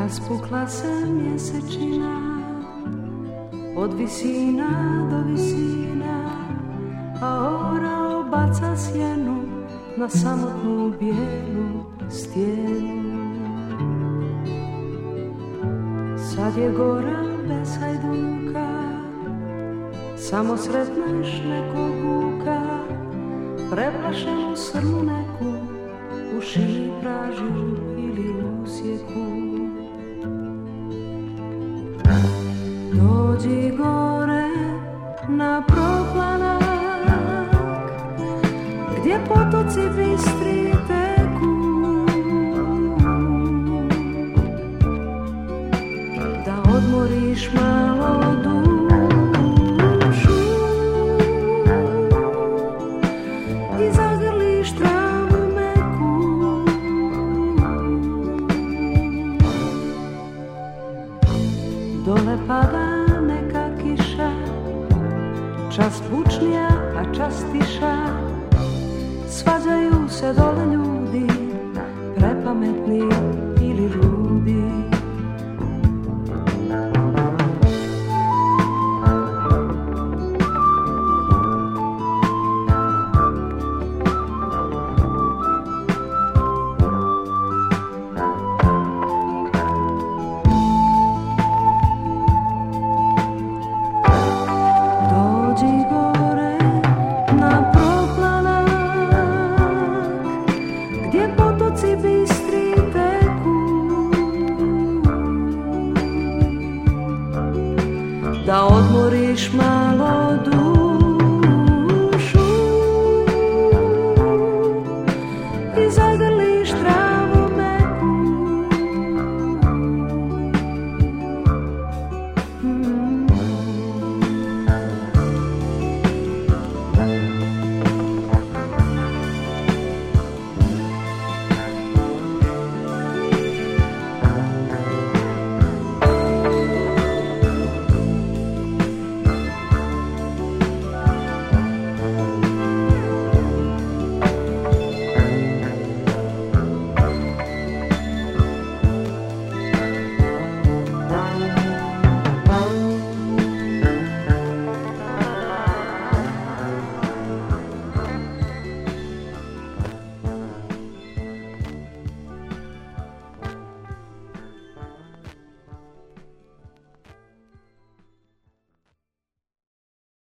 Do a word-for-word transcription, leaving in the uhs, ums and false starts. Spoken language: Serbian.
Raspukla se mjesečina od visina do visina, a orao baca sjenu na samotnu bijelu stijenu. Sad je gora bez hajduka, samo sretneš nekog vuka, preplašenu srnu neku u šipražu ili usjeku. Dođi gore na proplanak, gdje potoci bistri teku, da odmoriš malo dušu i zagrliš travu meku. Dole pada neka kiša, čas bučnija, a čas tiša, svađaju se dole ljudi, prepametni ili ludi. Da odmoriš malo dušu